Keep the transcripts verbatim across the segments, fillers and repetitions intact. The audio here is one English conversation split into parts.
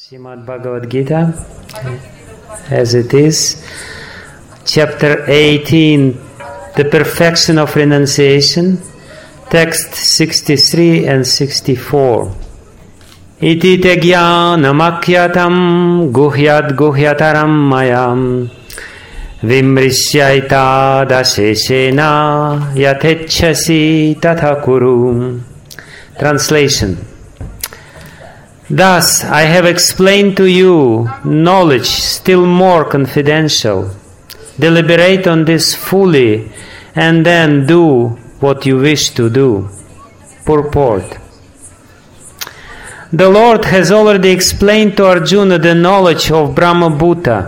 Srimad Bhagavad Gita, as it is, chapter eighteen, the perfection of renunciation, text sixty-three and sixty-four. Iti te jnanamakyatam guhyat guhyataram mayam vimrishyaita daseshena yatechasi tatha kuru. Translation. Thus, I have explained to you knowledge still more confidential. Deliberate on this fully and then do what you wish to do. Purport. The Lord has already explained to Arjuna the knowledge of Brahma-bhuta.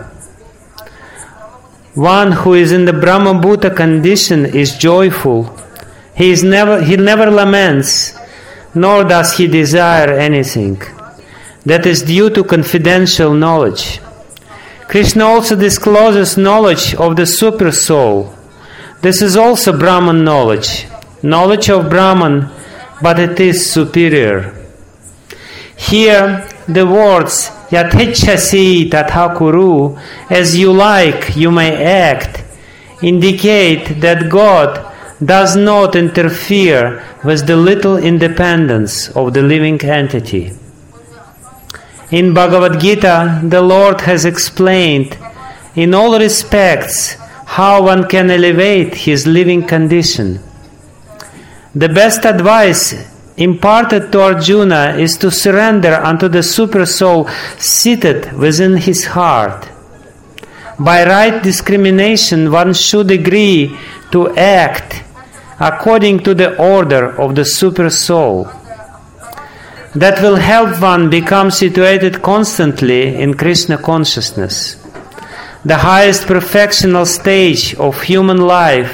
One who is in the Brahma-bhuta condition is joyful. He is never, he never laments, nor does he desire anything. That is due to confidential knowledge. Krishna also discloses knowledge of the super soul. This is also Brahman knowledge. Knowledge of Brahman, but it is superior. Here, the words Yatechasi tatha kuru, as you like, you may act, indicate that God does not interfere with the little independence of the living entity. In Bhagavad Gita, the Lord has explained in all respects how one can elevate his living condition. The best advice imparted to Arjuna is to surrender unto the super soul seated within his heart. By right discrimination, one should agree to act according to the order of the super soul. That will help one become situated constantly in Krishna consciousness. The highest perfectional stage of human life.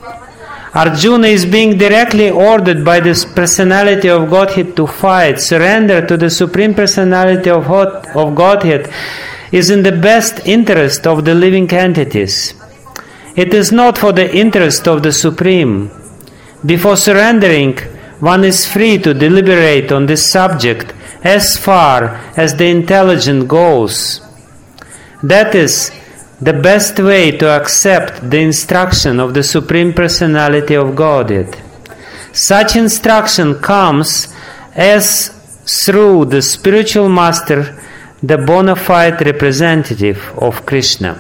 Arjuna is being directly ordered by this personality of Godhead to fight. Surrender to the Supreme Personality of Godhead is in the best interest of the living entities. It is not for the interest of the Supreme. Before surrendering, one is free to deliberate on this subject as far as the intelligence goes. That is the best way to accept the instruction of the Supreme Personality of Godhead. Such instruction comes as through the spiritual master, the bona fide representative of Krishna.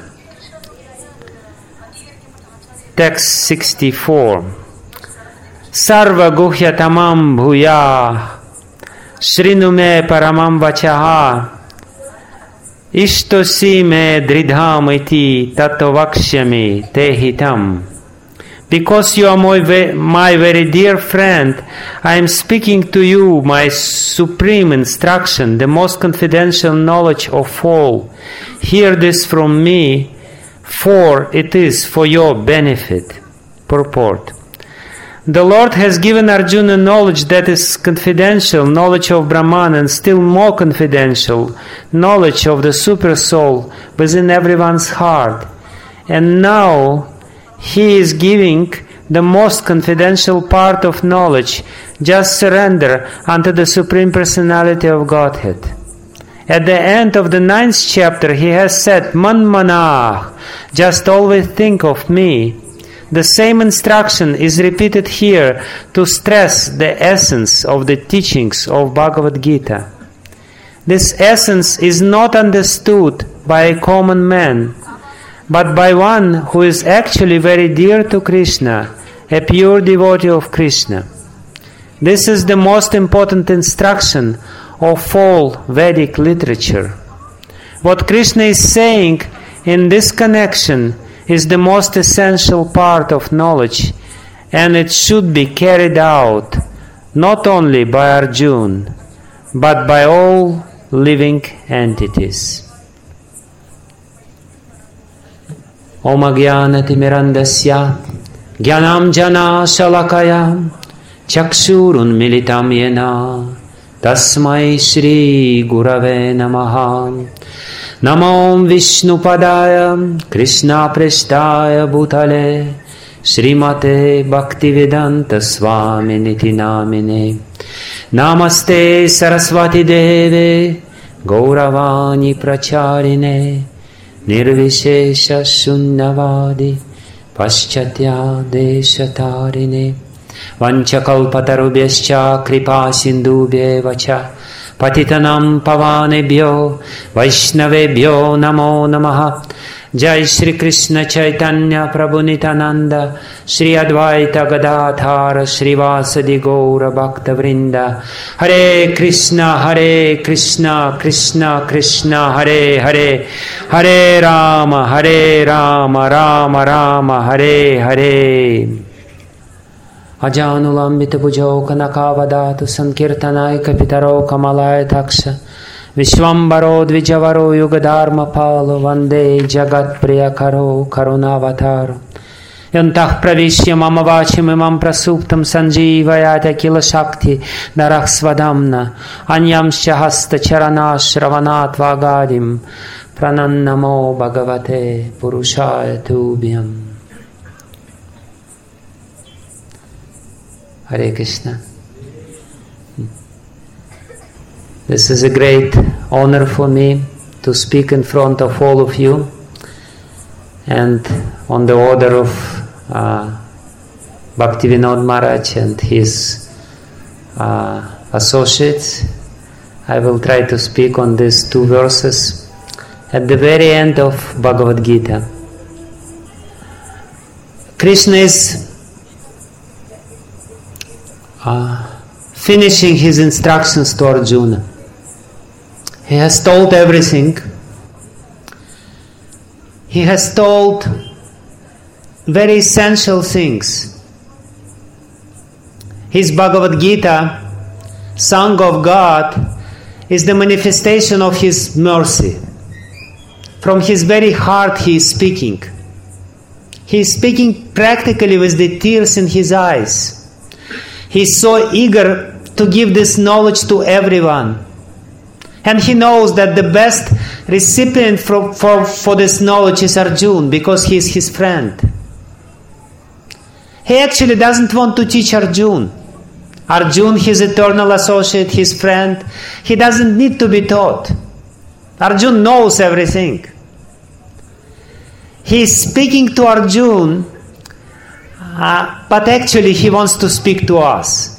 Text sixty-four. Sarva guhya tamam bhuya shrinu me paramam vachaha ishtosi me dridham iti tato vakshyami te hitam. Because you are my, my very dear friend, I am speaking to you my supreme instruction, the most confidential knowledge of all. Hear this from me, for it is for your benefit. Purport. The Lord has given Arjuna knowledge that is confidential, knowledge of Brahman, and still more confidential, knowledge of the super soul within everyone's heart. And now he is giving the most confidential part of knowledge, just surrender unto the Supreme Personality of Godhead. At the end of the ninth chapter, he has said, Man manah, just always think of me. The same instruction is repeated here to stress the essence of the teachings of Bhagavad Gita. This essence is not understood by a common man, but by one who is actually very dear to Krishna, a pure devotee of Krishna. This is the most important instruction of all Vedic literature. What Krishna is saying in this connection is the most essential part of knowledge, and it should be carried out not only by Arjuna, but by all living entities. Om Ajnanatimirandasya Jnanam Jana Shalakaya Chakshurun Militam Yena Tasmai Shri Gurave Namaha. Namo Vishnu Padaya Krishna Preshtaya Bhutale Srimate Bhaktivedanta Swami Niti Namine Namaste Saraswati Deve Gauravani Pracharine Nirvishesha Shunyavadi Paschatya Deshatarine Vanchakalpatarubhyascha Kripa Sindhubhyevacha Patitanam Pavanebhyo Vaishnavebhyo Namo Namaha. Jai Shri Krishna Chaitanya Prabhu Nityananda Shri Advaita Gadadhara Shri Vasadi Gaura Bhakta Vrinda. Hare Krishna Hare Krishna Krishna Krishna Hare Hare Hare Rama Hare Rama Rama Rama Hare Hare. Ajanulambita Bhujau Kanakavadatu Sankirtanai Kapitaro Kamalaya Taksha Vishwambaro Dvijavaro Yugadharma Palo Vande Jagat Priyakaro Karunavataro Yantah Pravishya Mamavachim Imam Prasuptam Sanjivayata Kila Shakti Darach Svadamna Anyam Shahasta Charanash Ravanat Vagadim Pranannamo Bhagavate Purushaya Tubhyam. Hare Krishna. This is a great honor for me to speak in front of all of you, and on the order of uh, Bhaktivinoda Maharaj and his uh, associates, I will try to speak on these two verses at the very end of Bhagavad Gita. Krishna is uh, finishing his instructions to Arjuna. He has told everything. He has told very essential things. His Bhagavad Gita, Song of God, is the manifestation of His mercy. From His very heart He is speaking. He is speaking practically with the tears in His eyes. He is so eager to give this knowledge to everyone. And he knows that the best recipient for, for, for this knowledge is Arjuna, because he is his friend. He actually doesn't want to teach Arjuna. Arjuna, his eternal associate, his friend, he doesn't need to be taught. Arjuna knows everything. He is speaking to Arjuna, uh, but actually he wants to speak to us.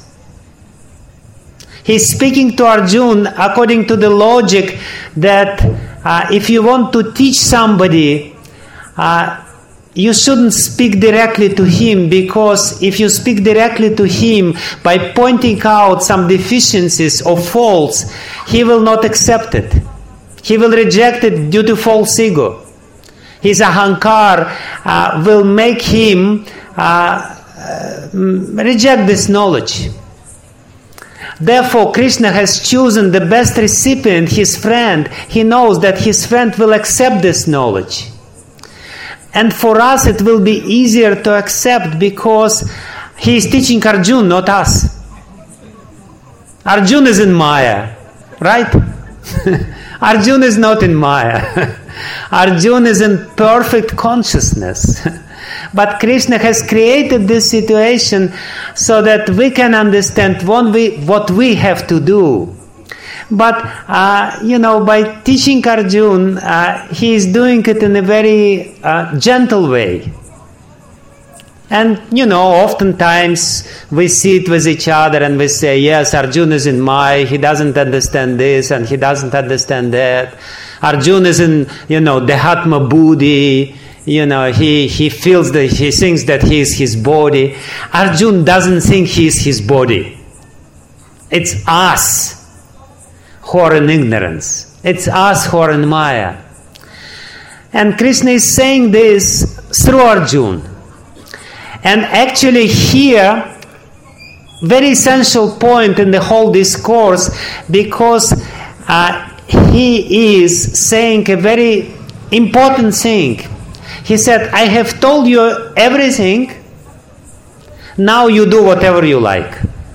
He is speaking to Arjuna according to the logic that uh, if you want to teach somebody, uh, you shouldn't speak directly to him, because if you speak directly to him by pointing out some deficiencies or faults, he will not accept it. He will reject it due to false ego. His ahankar uh, will make him uh, uh, reject this knowledge. Therefore, Krishna has chosen the best recipient, his friend. He knows that his friend will accept this knowledge. And for us it will be easier to accept, because he is teaching Arjuna, not us. Arjuna is in Maya, right? Arjuna is not in Maya. Arjuna is in perfect consciousness. But Krishna has created this situation so that we can understand what we, what we have to do. But, uh, you know, by teaching Arjuna, uh, he is doing it in a very uh, gentle way. And, you know, oftentimes we sit with each other and we say, yes, Arjuna is in Maya, he doesn't understand this and he doesn't understand that. Arjuna is in, you know, Dehatma Buddhi. You know, he, he feels that he thinks that he is his body. Arjuna doesn't think he is his body. It's us who are in ignorance. It's us who are in Maya. And Krishna is saying this through Arjuna. And actually here, very essential point in the whole discourse, because uh, he is saying a very important thing. He said, I have told you everything, now you do whatever you like.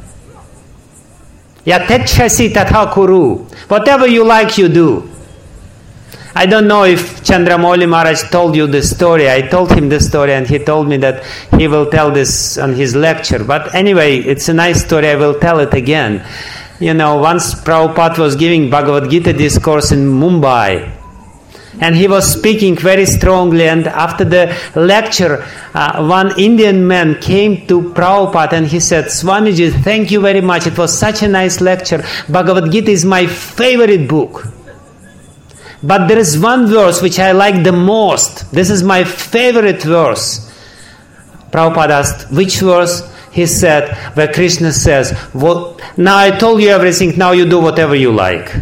Yatechasi tatha kuru. Whatever you like, you do. I don't know if Chandramouli Maharaj told you this story. I told him this story and he told me that he will tell this on his lecture. But anyway, it's a nice story. I will tell it again. you know, once Prabhupada was giving Bhagavad Gita discourse in Mumbai. And he was speaking very strongly, and after the lecture, uh, one Indian man came to Prabhupada and he said, Swamiji, thank you very much. It was such a nice lecture. Bhagavad Gita is my favorite book. But there is one verse which I like the most. This is my favorite verse. Prabhupada asked, which verse? He said, where Krishna says, well, now I told you everything, now you do whatever you like.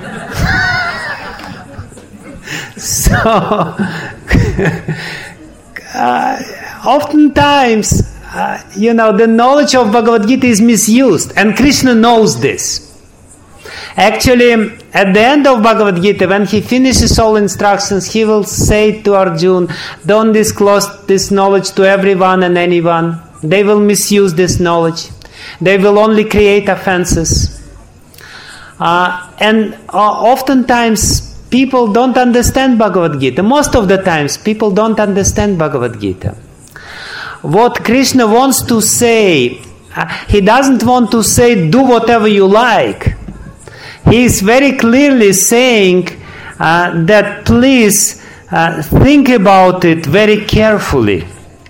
So, uh, oftentimes, uh, you know, the knowledge of Bhagavad Gita is misused, and Krishna knows this. Actually, at the end of Bhagavad Gita, when he finishes all instructions, he will say to Arjuna, don't disclose this knowledge to everyone and anyone. They will misuse this knowledge. They will only create offenses. Uh, and uh, oftentimes, people don't understand Bhagavad Gita. Most of the times, people don't understand Bhagavad Gita. What Krishna wants to say, uh, he doesn't want to say, do whatever you like. He is very clearly saying uh, that please uh, think about it very carefully.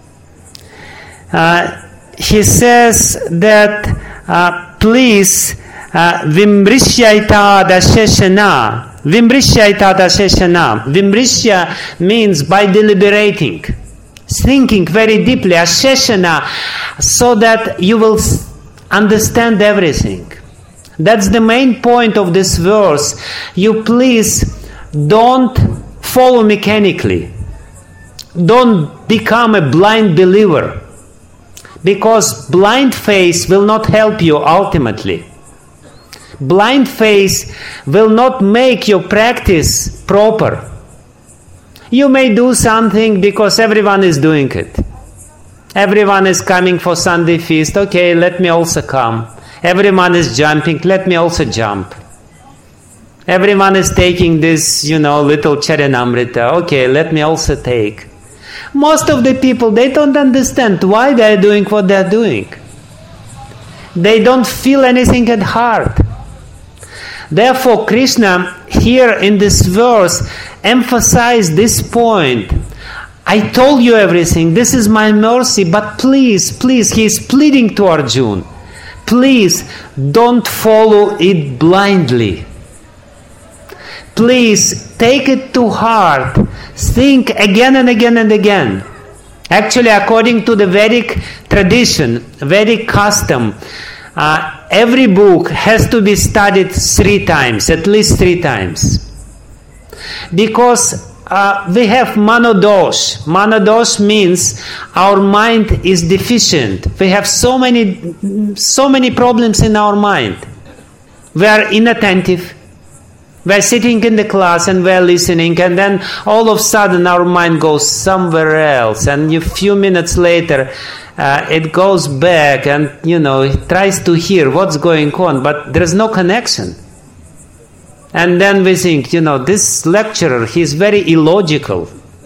Uh, he says that uh, please Vimrishyaita dasheshana. Vimrishyaita dasheshana. Vimrishya means by deliberating, thinking very deeply, asheshana, so that you will understand everything. That's the main point of this verse. You please don't follow mechanically. Don't become a blind believer, because blind faith will not help you ultimately. Blind faith will not make your practice proper. You may do something because everyone is doing it. Everyone is coming for Sunday feast. Okay, let me also come. Everyone is jumping. Let me also jump. Everyone is taking this, you know, little Charanamrita. Okay, let me also take. Most of the people, they don't understand why they are doing what they are doing. They don't feel anything at heart. Therefore, Krishna here in this verse emphasized this point. I told you everything. This is my mercy. But please, please, he is pleading to Arjuna. Please don't follow it blindly. Please take it to heart. Think again and again and again. Actually, according to the Vedic tradition, Vedic custom, uh, every book has to be studied three times, at least three times. Because uh, we have manodosh. Manodosh means our mind is deficient. We have so many, so many problems in our mind. We are inattentive. We are sitting in the class and we are listening, and then all of a sudden our mind goes somewhere else, and a few minutes later uh, it goes back and, you know, it tries to hear what's going on, but there is no connection. And then we think, you know, this lecturer, he's very illogical.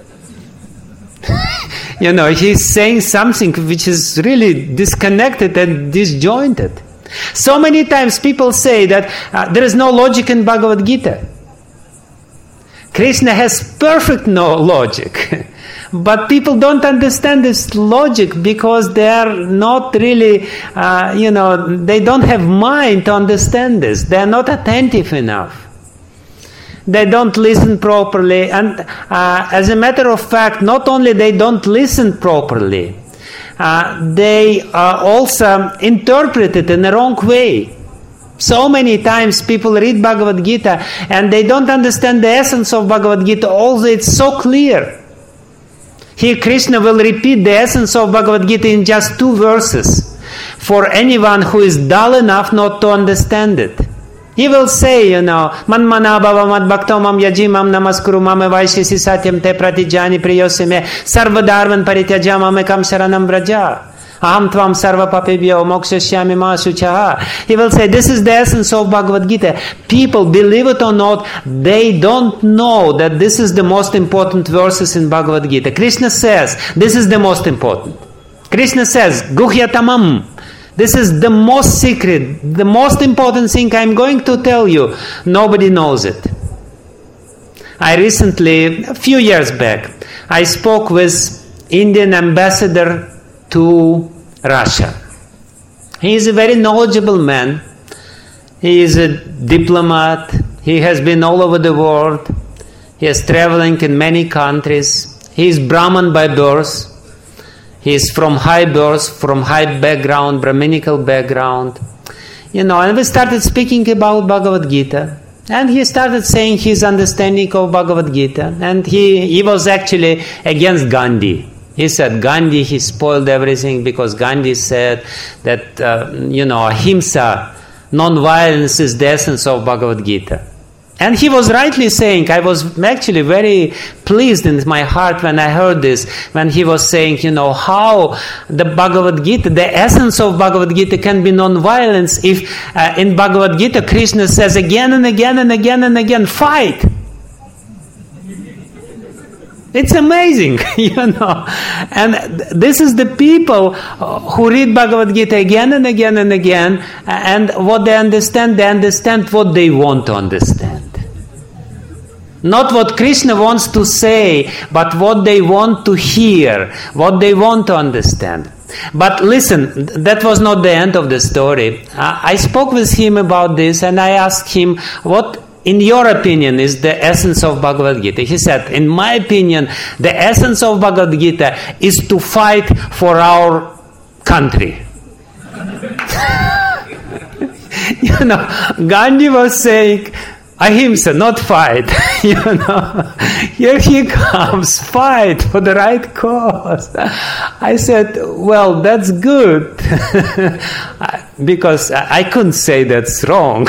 You know, he's saying something which is really disconnected and disjointed. So many times people say that uh, there is no logic in Bhagavad Gita. Krishna has perfect no logic. But people don't understand this logic because they are not really, uh, you know, they don't have mind to understand this. They are not attentive enough. They don't listen properly. And uh, as a matter of fact, not only they don't listen properly, Uh, they uh, also interpret it in the wrong way. So many times people read Bhagavad Gita and they don't understand the essence of Bhagavad Gita, although it's so clear. Here Krishna will repeat the essence of Bhagavad Gita in just two verses for anyone who is dull enough not to understand it. He will say, you know, Man mana bhava mad bhakto mam yajimam namaskuru mame vaishesi satyam te pratijani priyosime sarvadarvan parityaja mame kam saranam vraja aham tvam sarva papibhyo mokshashyami ma suchaha. He will say, this is the essence of Bhagavad Gita. People, believe it or not, they don't know that this is the most important verses in Bhagavad Gita. Krishna says, this is the most important. Krishna says, guhyatamam. This is the most secret, the most important thing I'm going to tell you. Nobody knows it. I recently, a few years back, I spoke with Indian ambassador to Russia. He is a very knowledgeable man. He is a diplomat. He has been all over the world. He is traveling in many countries. He is Brahman by birth. He is from high birth, from high background, Brahminical background. You know, and we started speaking about Bhagavad Gita. And he started saying his understanding of Bhagavad Gita. And he, he was actually against Gandhi. He said Gandhi, he spoiled everything because Gandhi said that, uh, you know, ahimsa, non-violence is the essence of Bhagavad Gita. And he was rightly saying, I was actually very pleased in my heart when I heard this, when he was saying, you know, how the Bhagavad Gita, the essence of Bhagavad Gita can be non-violence if uh, in Bhagavad Gita Krishna says again and again and again and again, fight. It's amazing, you know. And this is the people who read Bhagavad Gita again and again and again, and what they understand, they understand what they want to understand. Not what Krishna wants to say, but what they want to hear, what they want to understand. But listen, that was not the end of the story. I spoke with him about this, and I asked him, what in your opinion is the essence of Bhagavad Gita? He said, in my opinion, the essence of Bhagavad Gita is to fight for our country. You know, Gandhi was saying, ahimsa, not fight. You know, here he comes, fight for the right cause. I said, well, that's good. Because I couldn't say that's wrong.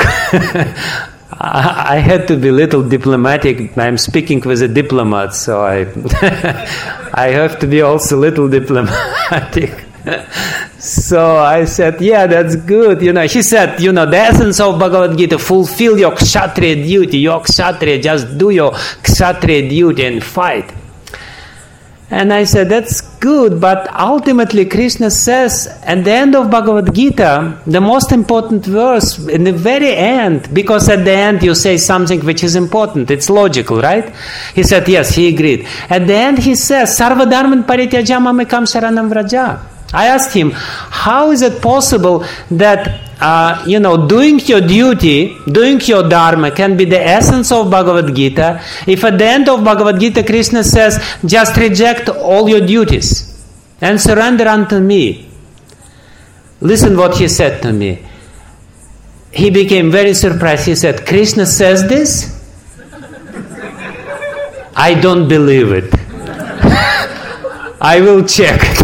I had to be a little diplomatic. I'm speaking with a diplomat, so I I have to be also a little diplomatic. So I said, yeah, that's good. You know, he said, you know, the essence of Bhagavad Gita, fulfill your kshatriya duty. Your kshatriya, just do your kshatriya duty and fight. And I said, that's good, but ultimately Krishna says at the end of Bhagavad Gita, the most important verse, in the very end, because at the end you say something which is important, it's logical, right? He said, yes, he agreed. At the end he says, Sarva dharman parityajya mamekam sharanam vraja. I asked him, how is it possible that Uh, you know, doing your duty, doing your dharma can be the essence of Bhagavad Gita, if at the end of Bhagavad Gita Krishna says, just reject all your duties and surrender unto me. Listen what he said to me. He became very surprised. He said, Krishna says this? I don't believe it. I will check it.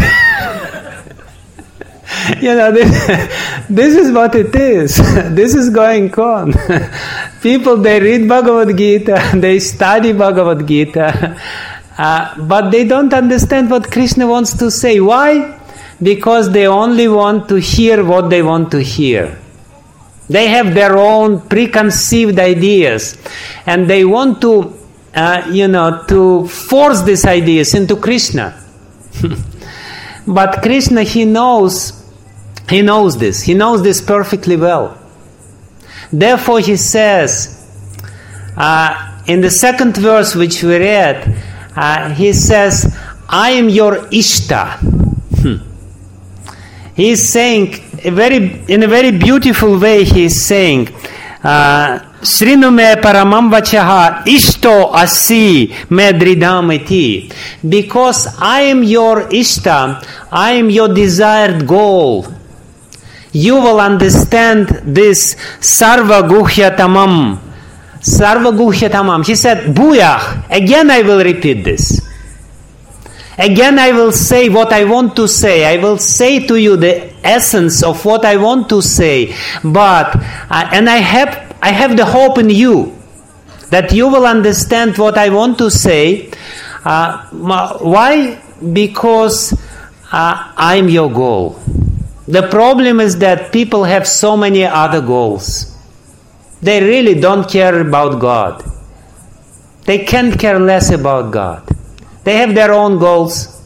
You know, this, this is what it is. This is going on. People, they read Bhagavad Gita, they study Bhagavad Gita, uh, but they don't understand what Krishna wants to say. Why? Because they only want to hear what they want to hear. They have their own preconceived ideas, and they want to, uh, you know, to force these ideas into Krishna. But Krishna, he knows. He knows this. He knows this perfectly well. Therefore, he says, uh, in the second verse which we read, uh, he says, I am your Ishta. Hmm. He is saying, a very, in a very beautiful way, he is saying, Srinu me paramam vachaha ishto asi me dridam iti. Because I am your Ishta, I am your desired goal. You will understand this sarva guhyatamam. Sarva guhyatamam. He said, Buyah. Again I will repeat this. Again I will say what I want to say. I will say to you the essence of what I want to say. But, uh, and I have, I have the hope in you that you will understand what I want to say. Uh, why? Because uh, I'm your goal. The problem is that people have so many other goals. They really don't care about God. They can't care less about God. They have their own goals.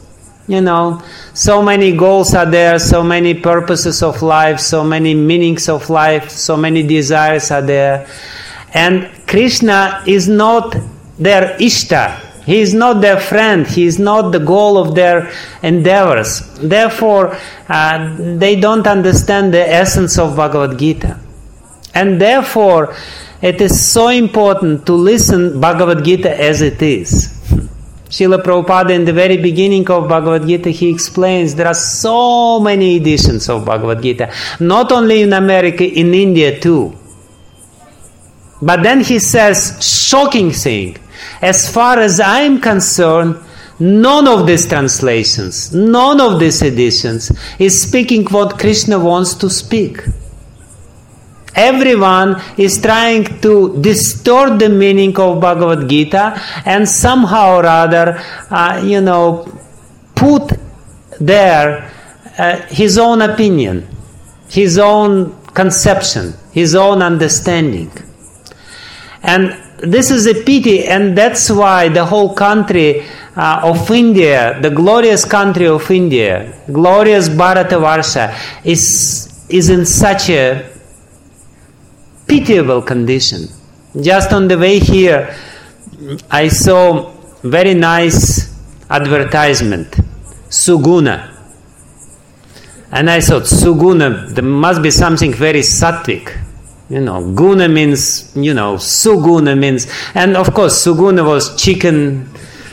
You know, so many goals are there, so many purposes of life, so many meanings of life, so many desires are there. And Krishna is not their Ishta. He is not their friend. He is not the goal of their endeavors. Therefore, uh, they don't understand the essence of Bhagavad Gita. And therefore, it is so important to listen Bhagavad Gita as it is. Srila Prabhupada, in the very beginning of Bhagavad Gita, he explains there are so many editions of Bhagavad Gita. Not only in America, in India too. But then he says, shocking thing. As far as I am concerned, none of these translations, none of these editions is speaking what Krishna wants to speak. Everyone is trying to distort the meaning of Bhagavad Gita and somehow or other, uh, you know, put there uh, his own opinion, his own conception, his own understanding. And this is a pity, and that's why the whole country uh, of India, the glorious country of India, glorious Bharatavarsha, is, is in such a pitiable condition. Just on the way here, I saw very nice advertisement, Suguna. And I thought, Suguna, there must be something very sattvic. You know, guna means, you know, suguna means, and of course, suguna was chicken.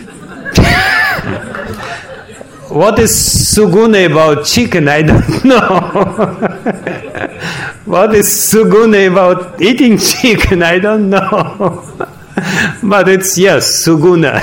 What is suguna about chicken? I don't know. What is suguna about eating chicken? I don't know. But it's, yes, suguna.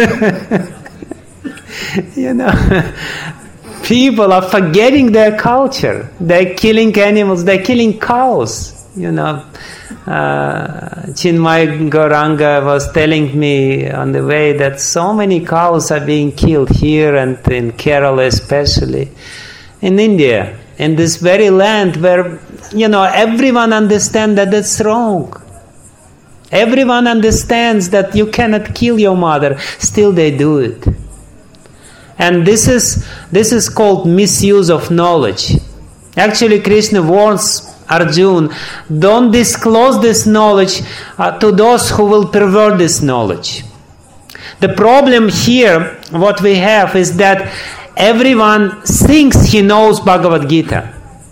You know, people are forgetting their culture. They're killing animals, they're killing cows. You know, uh, Chinmay Gauranga was telling me on the way that so many cows are being killed here and in Kerala especially, in India, in this very land where, you know, everyone understands that that's wrong. Everyone understands that you cannot kill your mother, still they do it. And this is, this is called misuse of knowledge. Actually, Krishna warns Arjuna, don't disclose this knowledge uh, to those who will pervert this knowledge. The problem here, what we have, is that everyone thinks he knows Bhagavad Gita.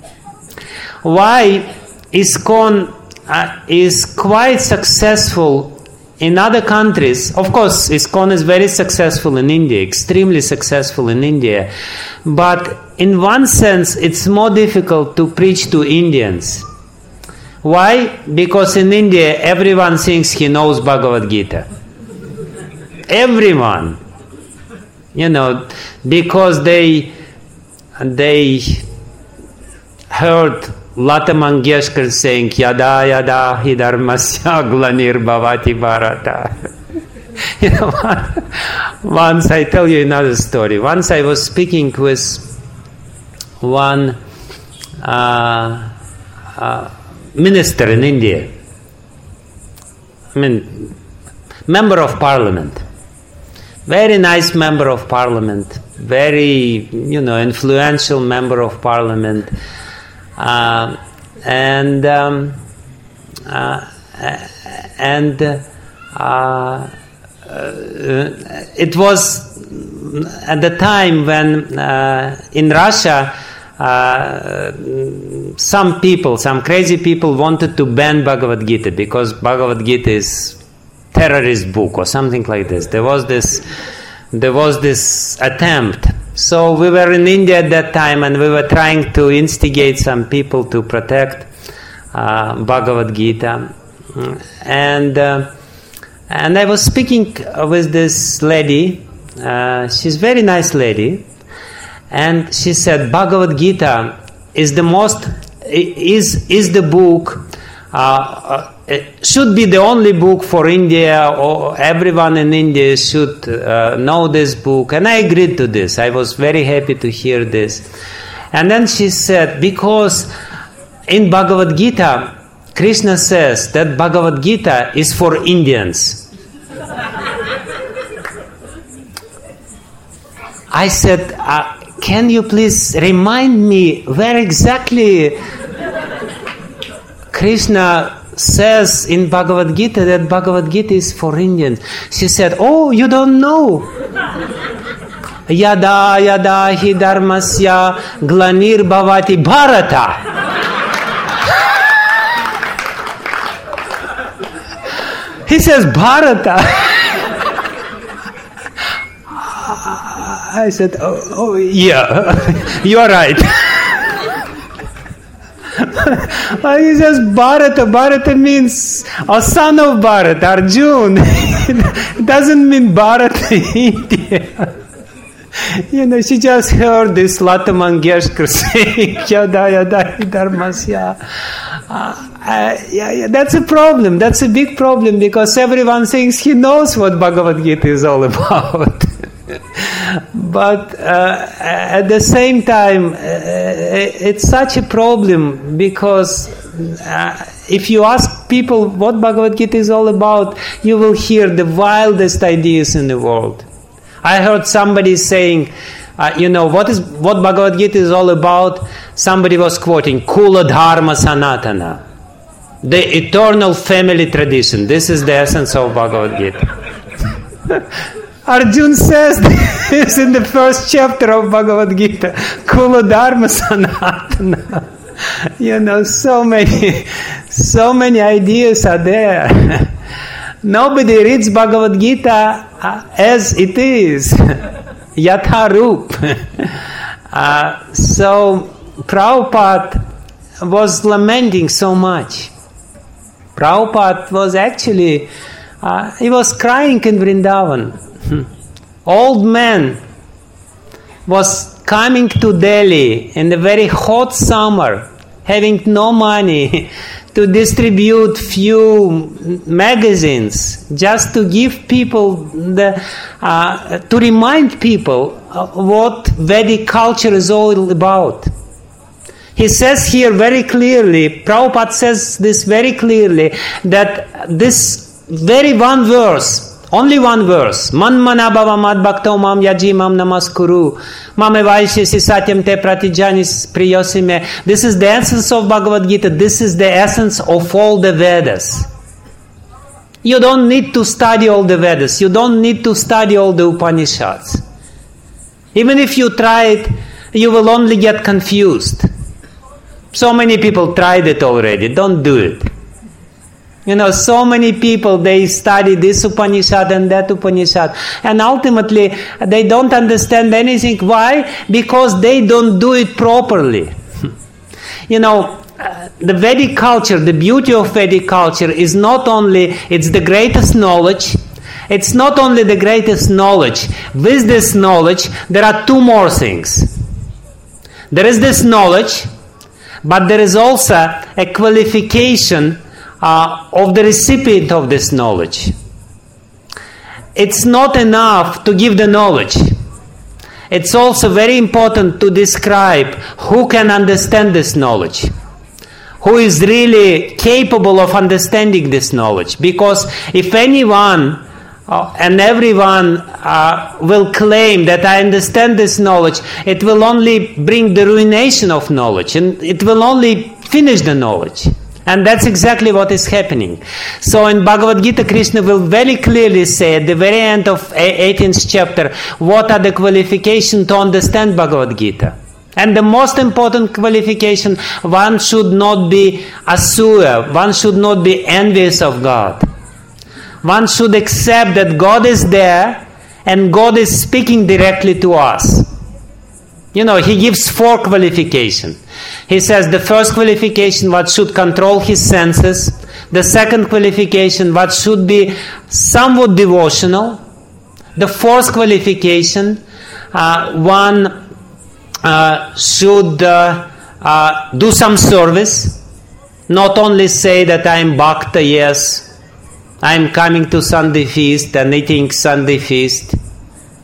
Why ISKCON uh, is quite successful in other countries. Of course, ISKCON is very successful in India, extremely successful in India. But in one sense, it's more difficult to preach to Indians. Why? Because in India, everyone thinks he knows Bhagavad Gita. Everyone. You know, because they, they heard Lata Mangeshkar saying, Yada yada hi dharmasya glanir bhavati bharata. You know, once I tell you another story. Once I was speaking with one uh, uh, minister in India, I mean, member of parliament, very nice member of parliament, very, you know, influential member of parliament, uh, and um, uh, and uh, uh, it was at the time when uh, in Russia uh, some people, some crazy people wanted to ban Bhagavad Gita because Bhagavad Gita is terrorist book or something like this. There was this, there was this attempt. So we were in India at that time, and we were trying to instigate some people to protect uh, Bhagavad Gita, and uh, and I was speaking with this lady. Uh, she's a very nice lady, and she said Bhagavad Gita is the most is is the book. Uh, it should be the only book for India, or everyone in India should uh, know this book. And I agreed to this. I was very happy to hear this. And then she said, because in Bhagavad Gita, Krishna says that Bhagavad Gita is for Indians. I said, uh, can you please remind me where exactly Krishna says in Bhagavad Gita that Bhagavad Gita is for Indians? She said, oh, you don't know. Yada yada hi dharmasya glanir bhavati bharata. He says Bharata. I said, oh, oh yeah, you are right. He says Bharata. Bharata means a son of Bharata, Arjun. It doesn't mean Bharata, India. You know, she just heard this Lata Mangeshkar saying, Yada Yada Dharmasya. Uh, uh, yeah, yeah, that's a problem. That's a big problem because everyone thinks he knows what Bhagavad Gita is all about. But uh, at the same time, uh, it's such a problem because uh, if you ask people what Bhagavad Gita is all about, you will hear the wildest ideas in the world. I heard somebody saying, uh, you know, what is what Bhagavad Gita is all about? Somebody was quoting, Kula Dharma Sanatana, the eternal family tradition. This is the essence of Bhagavad Gita. Arjun says this in the first chapter of Bhagavad Gita, Kula Dharma Sanatana. You know, so many, so many ideas are there. Nobody reads Bhagavad Gita as it is, Yatha Rup. Uh, so Prabhupada was lamenting so much. Prabhupada was actually, uh, he was crying in Vrindavan. Old man was coming to Delhi in the very hot summer, having no money to distribute few magazines, just to give people the, uh, to remind people what Vedic culture is all about. He says here very clearly, Prabhupada says this very clearly, that this very one verse, only one verse, Man manabhava mad bhakto mam yaji mam namaskuru, mame vaishyasi satyam te pratijanis priyosime. This is the essence of Bhagavad Gita. This is the essence of all the Vedas. You don't need to study all the Vedas. You don't need to study all the Upanishads. Even if you try it, you will only get confused. So many people tried it already. Don't do it. You know, so many people, they study this Upanishad and that Upanishad. And ultimately, they don't understand anything. Why? Because they don't do it properly. You know, uh, the Vedic culture, the beauty of Vedic culture is not only, it's the greatest knowledge. It's not only the greatest knowledge. With this knowledge, there are two more things. There is this knowledge, but there is also a qualification Uh, of the recipient of this knowledge. It's not enough to give the knowledge. It's also very important to describe who can understand this knowledge, who is really capable of understanding this knowledge. Because if anyone uh, and everyone uh, will claim that I understand this knowledge, it will only bring the ruination of knowledge, and it will only finish the knowledge. And that's exactly what is happening. So in Bhagavad Gita, Krishna will very clearly say at the very end of eighteenth chapter, what are the qualifications to understand Bhagavad Gita. And the most important qualification, one should not be asura, one should not be envious of God. One should accept that God is there and God is speaking directly to us. You know, he gives four qualifications. He says the first qualification, what should control his senses. The second qualification, what should be somewhat devotional. The fourth qualification, uh, one uh, should uh, uh, do some service. Not only say that I am Bhakta, yes, I am coming to Sunday feast and eating Sunday feast.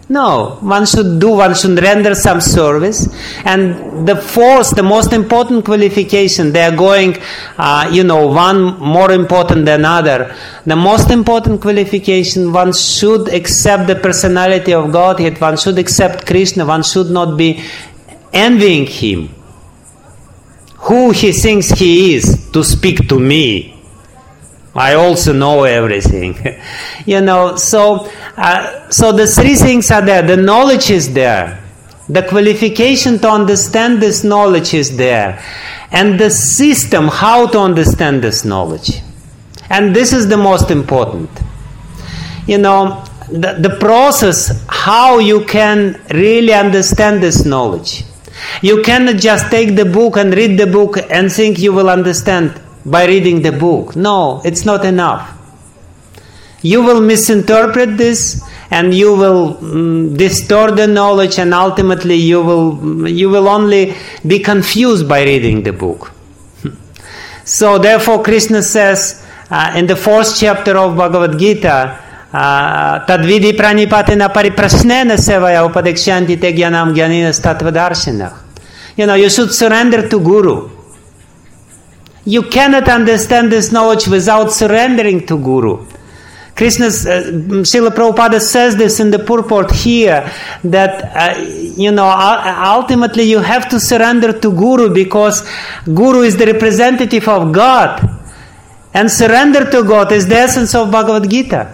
No, one should do, one should render some service. And the fourth, the most important qualification, they are going, uh, you know, one more important than other. The most important qualification, one should accept the personality of Godhead, one should accept Krishna, one should not be envying him. Who he thinks he is to speak to me. I also know everything. you know, so uh, so the three things are there. The knowledge is there. The qualification to understand this knowledge is there. And the system, how to understand this knowledge. And this is the most important. You know, the, the process, how you can really understand this knowledge. You cannot just take the book and read the book and think you will understand by reading the book. No, it's not enough. You will misinterpret this and you will mm, distort the knowledge, and ultimately you will you will only be confused by reading the book. So therefore Krishna says uh, in the fourth chapter of Bhagavad Gita, Tadvidi pranipatina pariprasnena sevaya upadekshanti te gyanam gyaninas tattvadarshina. You know, you should surrender to Guru. You cannot understand this knowledge without surrendering to Guru. Krishna's, uh, Srila Prabhupada says this in the purport here, that, uh, you know, ultimately you have to surrender to Guru because Guru is the representative of God. And surrender to God is the essence of Bhagavad Gita.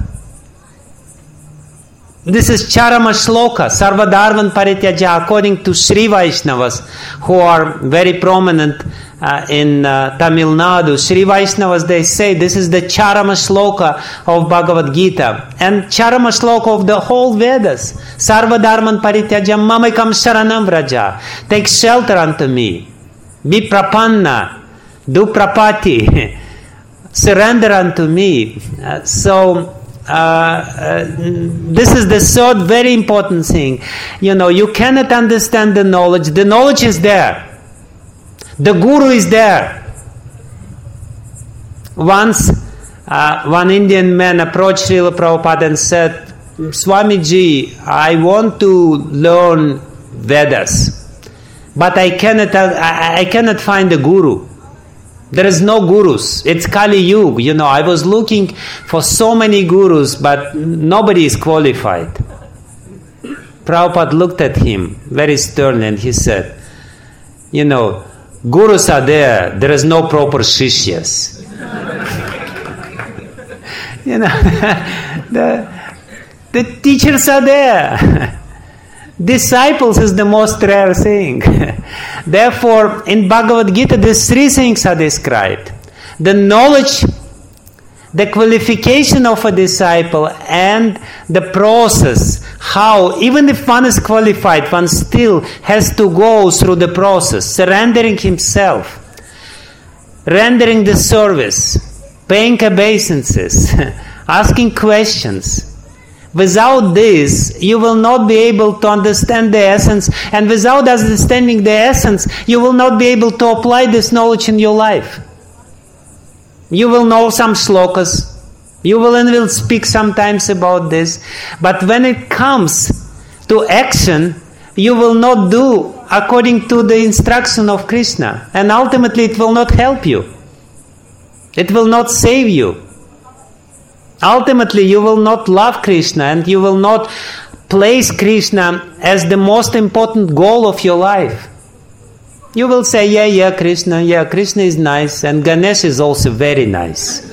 This is Charama Shloka, Sarvadharman Parityaja, according to Sri Vaishnavas, who are very prominent uh, in uh, Tamil Nadu. Sri Vaishnavas, they say this is the Charama Shloka of Bhagavad Gita. And Charama Shloka of the whole Vedas. Sarvadharman Parityaja Mamakam Sharanam Vraja. Take shelter unto me. Be prapanna. Do prapati. Surrender unto me. Uh, so... Uh, uh, this is the third very important thing. You know, you cannot understand the knowledge. The knowledge is there. The Guru is there. Once, uh, one Indian man approached Srila Prabhupada and said, Swamiji, I want to learn Vedas, but I cannot, I, I cannot find a Guru. There is no gurus. It's Kali Yuga. You know, I was looking for so many gurus, but nobody is qualified. Prabhupada looked at him very sternly and he said, you know, gurus are there. There is no proper shishyas. you know, the, the teachers are there. Disciples is the most rare thing. Therefore, in Bhagavad Gita, these three things are described. The knowledge, the qualification of a disciple, and the process. How, even if one is qualified, one still has to go through the process, surrendering himself, rendering the service, paying obeisances, asking questions. Without this, you will not be able to understand the essence, and without understanding the essence, you will not be able to apply this knowledge in your life. You will know some shlokas, you will and will speak sometimes about this, but when it comes to action, you will not do according to the instruction of Krishna, and ultimately it will not help you. It will not save you. Ultimately, you will not love Krishna and you will not place Krishna as the most important goal of your life. You will say, yeah, yeah, Krishna, yeah, Krishna is nice and Ganesh is also very nice.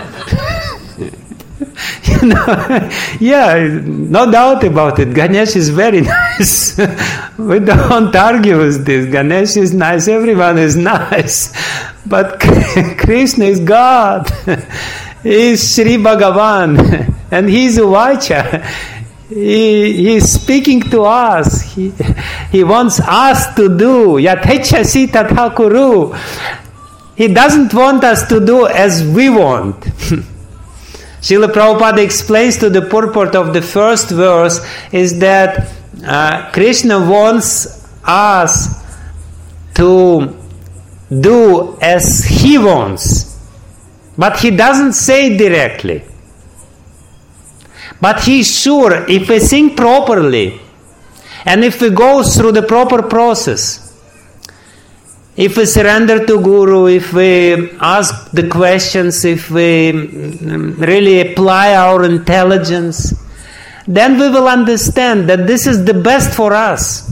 you know, yeah, no doubt about it. Ganesh is very nice. We don't argue with this. Ganesh is nice, everyone is nice. But Krishna is God. He is Sri Bhagavan, and he is Uvacha. He, he is speaking to us. He, he wants us to do. Yatechasi tatha kuru. He doesn't want us to do as we want. Srila Prabhupada explains to the purport of the first verse is that uh, Krishna wants us to do as he wants. But he doesn't say it directly. But he's sure if we think properly, and if we go through the proper process, if we surrender to Guru, if we ask the questions, if we really apply our intelligence, then we will understand that this is the best for us.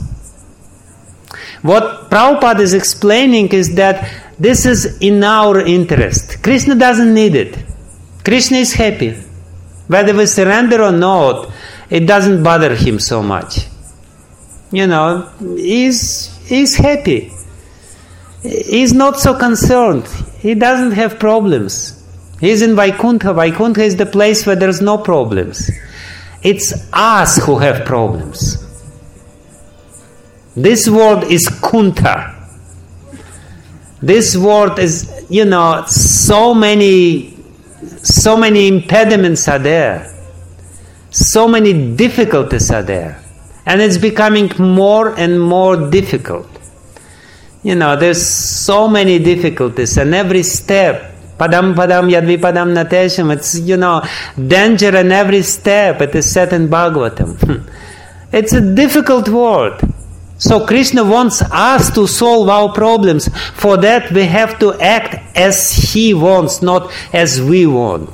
What Prabhupada is explaining is that this is in our interest. Krishna doesn't need it. Krishna is happy. Whether we surrender or not, it doesn't bother him so much. You know, he's, he's happy. He's not so concerned. He doesn't have problems. He's in Vaikuntha. Vaikuntha is the place where there's no problems. It's us who have problems. This world is Kunta. This world is, you know, so many, so many impediments are there. So many difficulties are there. And it's becoming more and more difficult. You know, there's so many difficulties, and every step, padam padam yadvipadam natesham, it's, you know, danger in every step. It is said in Bhagavatam. It's a difficult world. So Krishna wants us to solve our problems. For that we have to act as He wants, not as we want.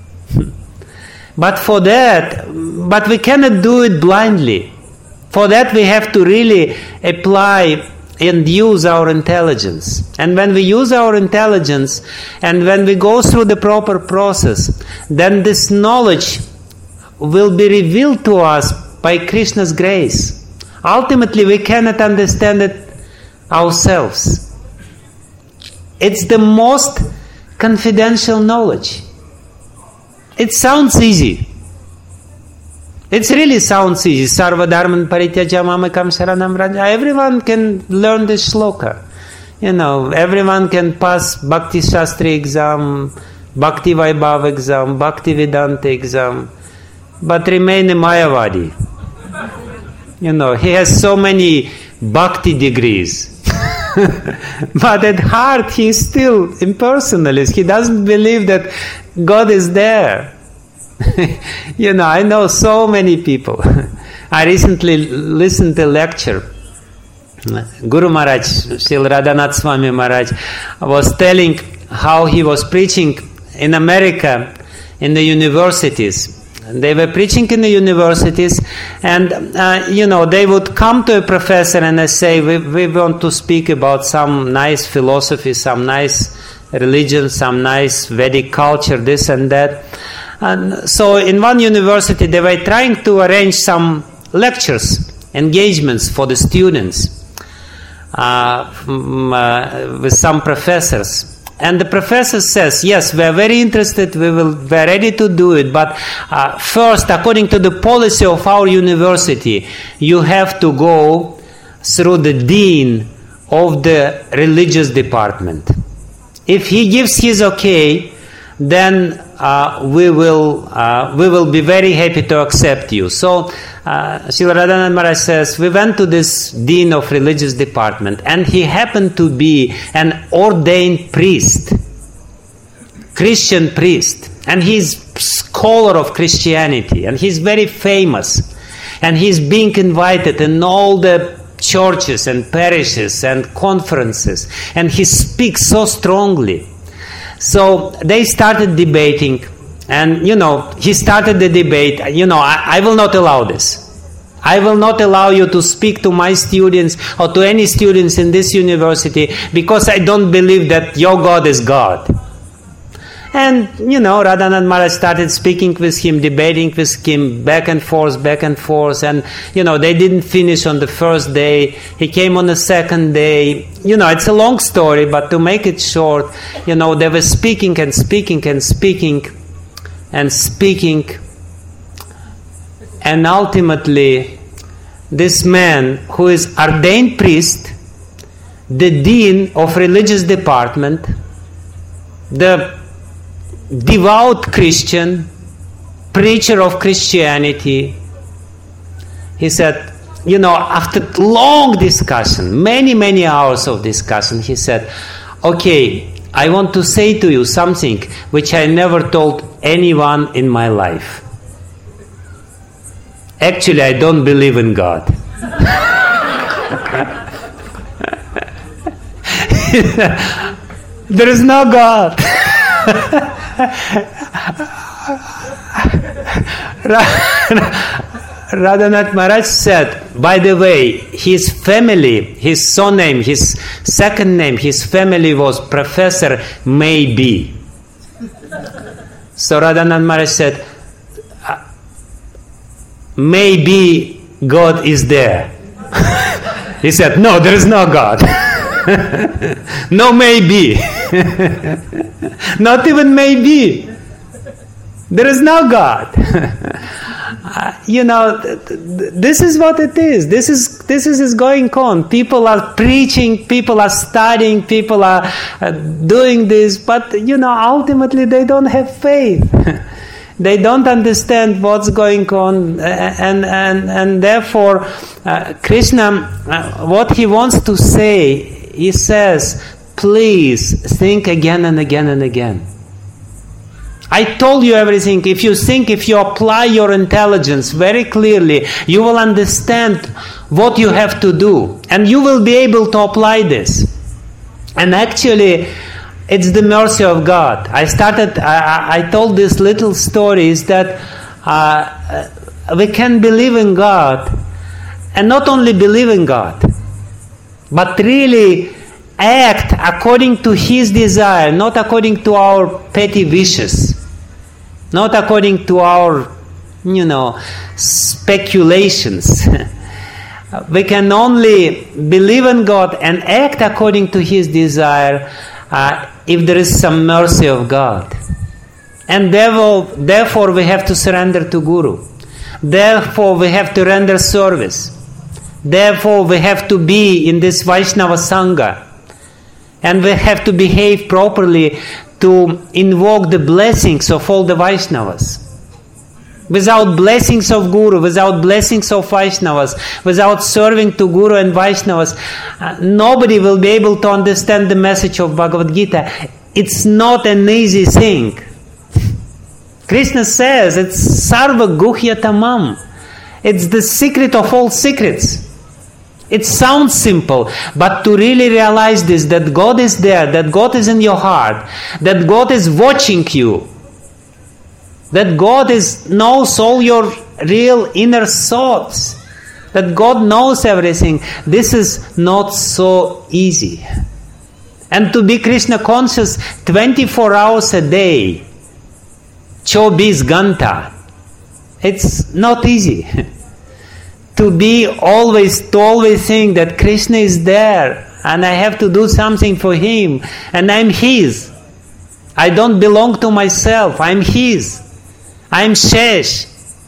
But for that, but we cannot do it blindly. For that we have to really apply and use our intelligence. And when we use our intelligence, and when we go through the proper process, then this knowledge will be revealed to us by Krishna's grace. Ultimately, we cannot understand it ourselves. It's the most confidential knowledge. It sounds easy. It really sounds easy. Sarva dharman parityaja mamakam saranam raja. Everyone can learn this shloka. You know, everyone can pass Bhakti Shastri exam, Bhakti Vaibhav exam, Bhakti Vedanta exam, but remain a Mayavadi. You know, he has so many Bhakti degrees. But at heart he is still impersonalist. He doesn't believe that God is there. You know, I know so many people. I recently listened to a lecture. Guru Maharaj, Srila Radhanath Swami Maharaj, was telling how he was preaching in America in the universities. They were preaching in the universities, and uh, you know, they would come to a professor and they say, we, we want to speak about some nice philosophy, some nice religion, some nice Vedic culture, this and that. And so in one university they were trying to arrange some lectures, engagements for the students uh, from, uh, with some professors. And the professor says, yes, we are very interested, we will, we are ready to do it, but uh, first, according to the policy of our university, you have to go through the dean of the religious department. If he gives his okay, then uh, we will uh, we will be very happy to accept you. So uh, Srila Radhanath Maharaj says, we went to this dean of religious department, and he happened to be an ordained priest, Christian priest, and he's scholar of Christianity, and he's very famous, and he's being invited in all the churches and parishes and conferences, and he speaks so strongly. So they started debating, and you know, he started the debate, you know, I, I will not allow this. I will not allow you to speak to my students or to any students in this university, because I don't believe that your God is God. And, you know, Radhanath Maharaj started speaking with him, debating with him, back and forth, back and forth. And, you know, they didn't finish on the first day. He came on the second day. You know, it's a long story, but to make it short, you know, they were speaking and speaking and speaking and speaking. And ultimately, this man who is ordained priest, the dean of religious department, the devout Christian, preacher of Christianity, he said, you know, after long discussion, many, many hours of discussion, he said, okay, I want to say to you something which I never told anyone in my life. Actually, I don't believe in God. There is no God. Radhanath Maharaj said, by the way, his family, his surname, his second name, his family was Professor Maybe. So Radhanath Maharaj said, maybe God is there. He said, no, there is no God. No maybe. Not even maybe. There is no God. Uh, you know, th- th- this is what it is. This is this is, is going on. People are preaching, people are studying, people are uh, doing this, but you know, ultimately they don't have faith. They don't understand what's going on, and and and therefore, uh, Krishna, uh, what he wants to say, he says, please think again and again and again. I told you everything. If you think, if you apply your intelligence very clearly, you will understand what you have to do. And you will be able to apply this. And actually, it's the mercy of God. I started, I, I told these little stories that uh, we can believe in God. And not only believe in God, but really act according to His desire, not according to our petty wishes. Not according to our, you know, speculations. We can only believe in God and act according to His desire uh, if there is some mercy of God. And therefore, therefore we have to surrender to Guru. Therefore we have to render service. Therefore we have to be in this Vaishnava Sangha. And we have to behave properly to invoke the blessings of all the Vaishnavas. Without blessings of Guru, without blessings of Vaishnavas, without serving to Guru and Vaishnavas, uh, nobody will be able to understand the message of Bhagavad Gita. It's not an easy thing. Krishna says it's Sarva Guhya Tamam. It's the secret of all secrets. It sounds simple, but to really realize this, that God is there, that God is in your heart, that God is watching you, that God is knows all your real inner thoughts, that God knows everything, this is not so easy. And to be Krishna conscious twenty-four hours a day, chobis ganta, it's not easy. To be always, to always think that Krishna is there and I have to do something for Him and I'm His. I don't belong to myself, I'm His. I'm Shesh.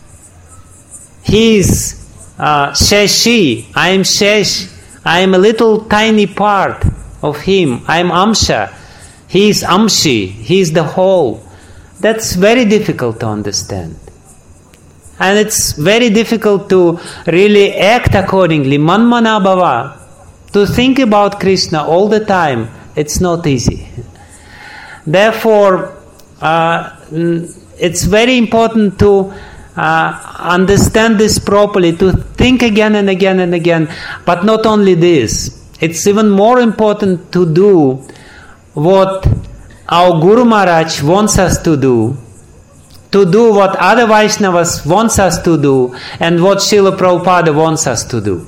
He is uh, Sheshi. I'm Shesh. I'm a little tiny part of Him. I'm Amsha. He is Amshi. He is the whole. That's very difficult to understand. And it's very difficult to really act accordingly. Manmana bhava. To think about Krishna all the time, it's not easy. Therefore, uh, it's very important to uh, understand this properly, to think again and again and again. But not only this, it's even more important to do what our Guru Maharaj wants us to do, to do what other Vaishnavas wants us to do, and what Srila Prabhupada wants us to do.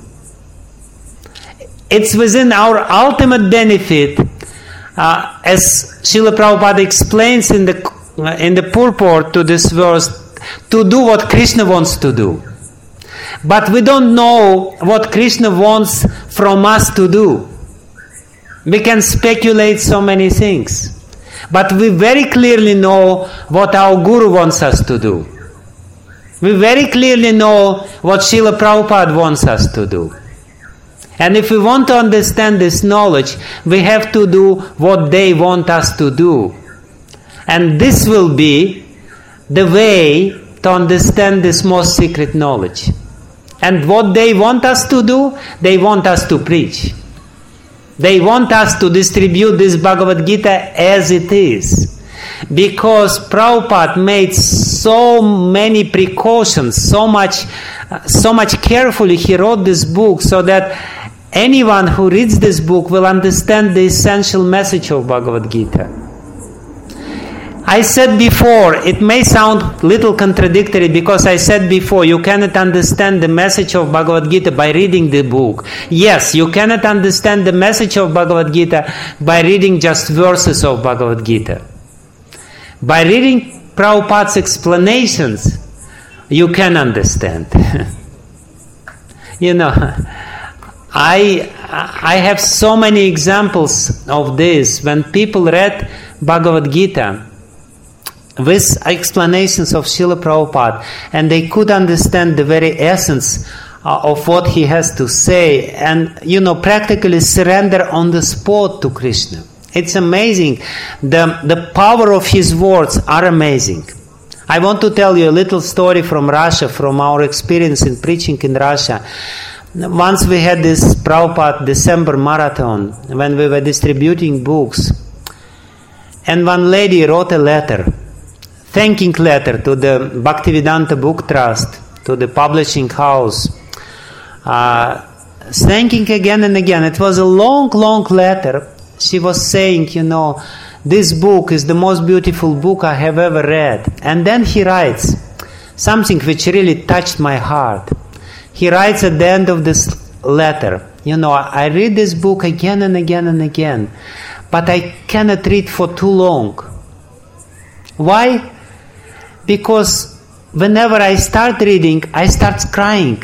It's within our ultimate benefit, uh, as Srila Prabhupada explains in the uh, in the purport to this verse, to do what Krishna wants to do. But we don't know what Krishna wants from us to do. We can speculate so many things. But we very clearly know what our Guru wants us to do. We very clearly know what Srila Prabhupada wants us to do. And if we want to understand this knowledge, we have to do what they want us to do. And this will be the way to understand this most secret knowledge. And what they want us to do, they want us to preach. They want us to distribute this Bhagavad Gita as it is. because Prabhupada made so many precautions, so much, so much carefully he wrote this book so that anyone who reads this book will understand the essential message of Bhagavad Gita. I said before, it may sound a little contradictory because I said before, you cannot understand the message of Bhagavad Gita by reading the book. Yes, you cannot understand the message of Bhagavad Gita by reading just verses of Bhagavad Gita. By reading Prabhupada's explanations, you can understand. You know, I, I have so many examples of this. When people read Bhagavad Gita with explanations of Srila Prabhupada, and they could understand the very essence uh, of what he has to say, and, you know, practically surrender on the spot to Krishna. It's amazing. The, the power of his words are amazing. I want to tell you a little story from Russia, from our experience in preaching in Russia. Once we had this Prabhupada December marathon, when we were distributing books, and one lady wrote a letter, thanking letter to the Bhaktivedanta Book Trust, to the publishing house, uh, thanking again and again. It was a long, long letter. She was saying, you know, this book is the most beautiful book I have ever read. And then he writes something which really touched my heart. He writes at the end of this letter, you know, I read this book again and again and again, but I cannot read for too long. Why? Because whenever I start reading, I start crying.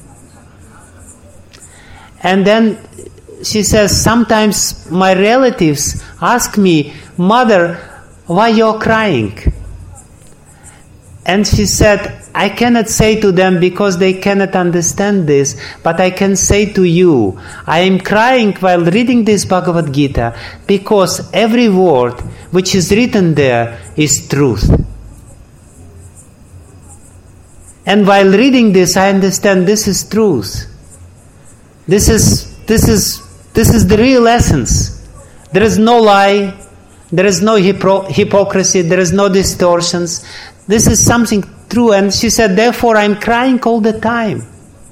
And then she says, sometimes my relatives ask me, Mother, why you're crying? And she said, I cannot say to them because they cannot understand this, but I can say to you, I am crying while reading this Bhagavad Gita because every word which is written there is truth. And while reading this, I understand this is truth. This is this is this is the real essence. There is no lie. There is no hypro- hypocrisy. There is no distortions. This is something true. And she said, therefore, I'm crying all the time.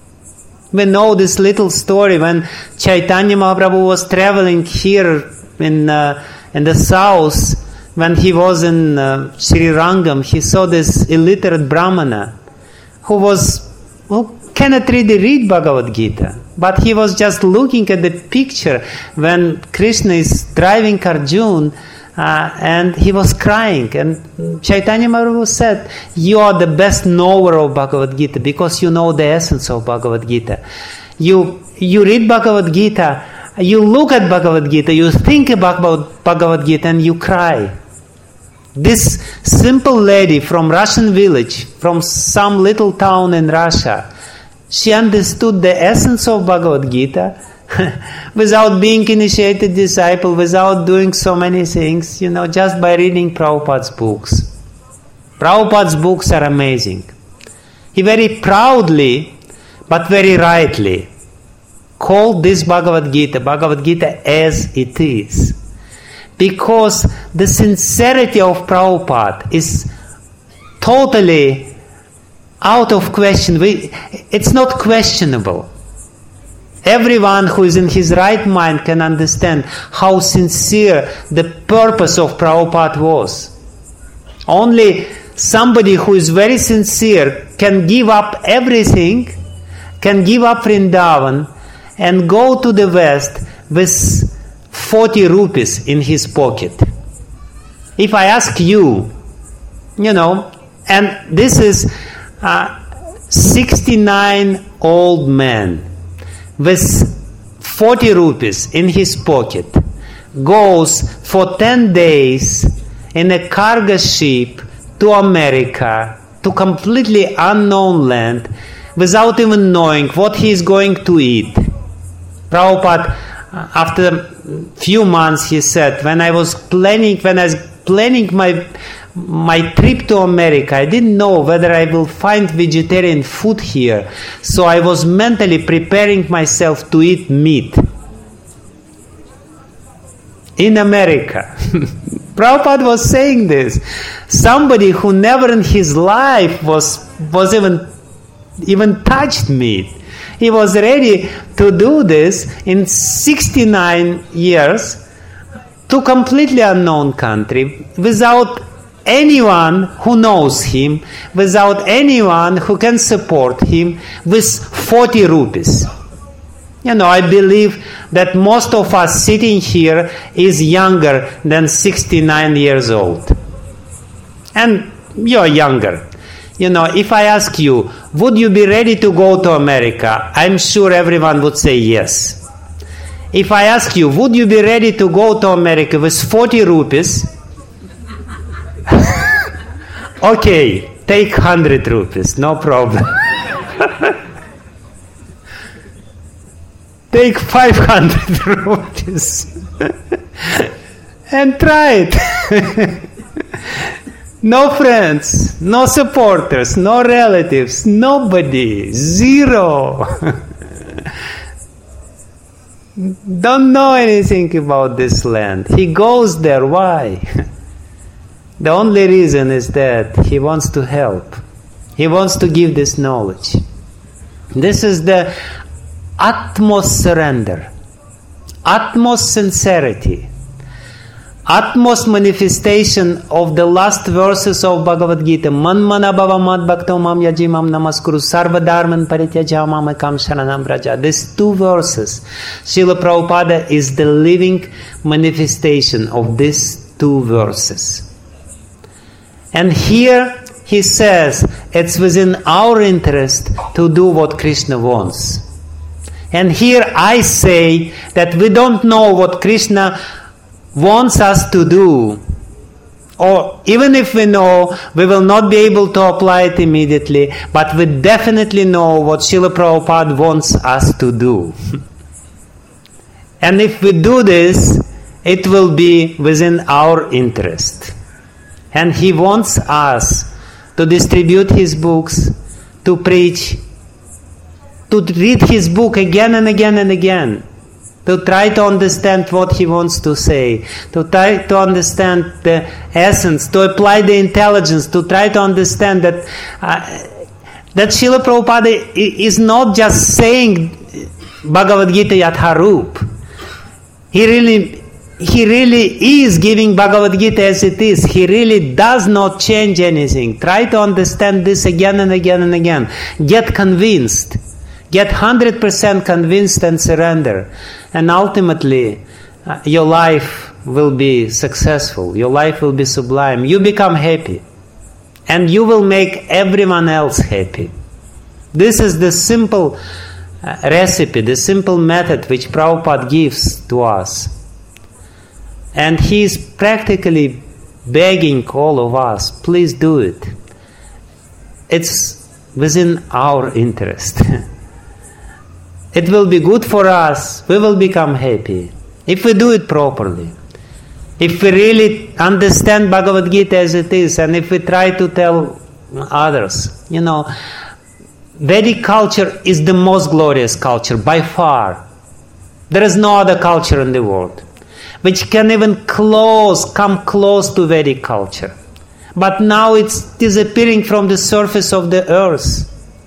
We know this little story when Chaitanya Mahaprabhu was traveling here in uh, in the south. When he was in uh, Sri Rangam, he saw this illiterate Brahmana who was, who cannot really read Bhagavad Gita. But he was just looking at the picture when Krishna is driving Arjuna, uh, and he was crying. And Chaitanya Mahaprabhu said, you are the best knower of Bhagavad Gita because you know the essence of Bhagavad Gita. You, you read Bhagavad Gita, you look at Bhagavad Gita, you think about Bhagavad Gita, and you cry. This simple lady from Russian village, from some little town in Russia, she understood the essence of Bhagavad Gita without being initiated disciple, without doing so many things, you know, just by reading Prabhupada's books. Prabhupada's books are amazing. He very proudly, but very rightly, called this Bhagavad Gita, Bhagavad Gita as it is. Because the sincerity of Prabhupada is totally out of question. We, it's not questionable. Everyone who is in his right mind can understand how sincere the purpose of Prabhupada was. Only somebody who is very sincere can give up everything, can give up Vrindavan and go to the West with forty rupees in his pocket. If I ask you, you know, and this is a sixty-nine old man with forty rupees in his pocket, goes for ten days in a cargo ship to America, to completely unknown land, without even knowing what he is going to eat. Prabhupada, after a few months, he said, when I was planning, when I was planning my my trip to America, I didn't know whether I will find vegetarian food here, so I was mentally preparing myself to eat meat in America. Prabhupada was saying this. Somebody who never in his life was was even even touched meat. He was ready to do this in sixty-nine years to completely unknown country without anyone who knows him, without anyone who can support him, with forty rupees. You know, I believe that most of us sitting here is younger than sixty-nine years old. And you're younger. You know, if I ask you, would you be ready to go to America? I'm sure everyone would say yes. If I ask you, would you be ready to go to America with forty rupees? Okay, take one hundred rupees, no problem. Take five hundred rupees and try it. No friends, no supporters, no relatives, nobody, zero. Don't know anything about this land. He goes there, why? The only reason is that he wants to help. He wants to give this knowledge. This is the utmost surrender, utmost sincerity, utmost manifestation of the last verses of Bhagavad Gita. Man mana bhava mad bhakto mam yajimam namaskuru sarva dharman parityajamam ekam sharanam vraja. These two verses, Srila Prabhupada is the living manifestation of these two verses. And here he says it's within our interest to do what Krishna wants. And here I say that we don't know what Krishna wants us to do. Or even if we know, we will not be able to apply it immediately, but we definitely know what Srila Prabhupada wants us to do. And if we do this, it will be within our interest. And he wants us to distribute his books, to preach, to read his book again and again and again, to try to understand what he wants to say, to try to understand the essence, to apply the intelligence, to try to understand that uh, that Srila Prabhupada is not just saying Bhagavad Gita Yatharup. He really He really is giving Bhagavad Gita as it is. He really does not change anything. Try to understand this again and again and again. Get convinced. Get one hundred percent convinced and surrender. And ultimately, uh, your life will be successful. Your life will be sublime. You become happy. And you will make everyone else happy. This is the simple uh, recipe, the simple method which Prabhupada gives to us. And he is practically begging all of us, please do it. It's within our interest. It will be good for us. We will become happy if we do it properly. If we really understand Bhagavad Gita as it is, and if we try to tell others, you know, Vedic culture is the most glorious culture by far. There is no other culture in the world which can even close, come close to Vedic culture. But now it's disappearing from the surface of the earth.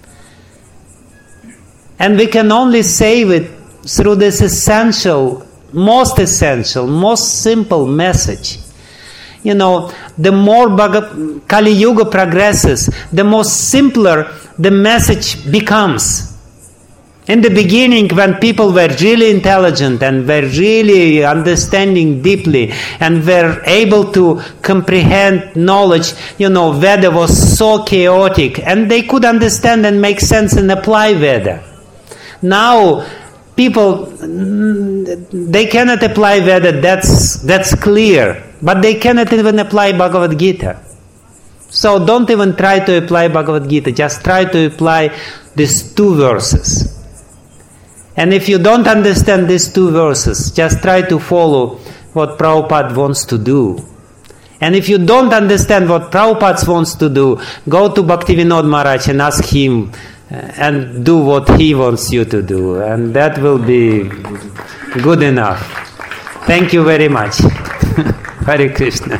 And we can only save it through this essential, most essential, most simple message. You know, the more Bhagavad, Kali Yuga progresses, the more simpler the message becomes. In the beginning, when people were really intelligent and were really understanding deeply and were able to comprehend knowledge, you know, Veda was so chaotic and they could understand and make sense and apply Veda. Now, people, they cannot apply Veda, that's, that's clear. But they cannot even apply Bhagavad Gita. So don't even try to apply Bhagavad Gita, just try to apply these two verses. And if you don't understand these two verses, just try to follow what Prabhupada wants to do. And if you don't understand what Prabhupada wants to do, go to Bhaktivinoda Maharaj and ask him and do what he wants you to do. And that will be good enough. Thank you very much. Hare Krishna.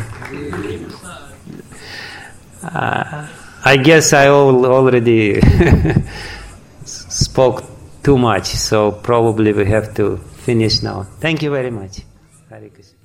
Uh, I guess I al- already spoke too much, so probably we have to finish now. Thank you very much. Hare Krishna.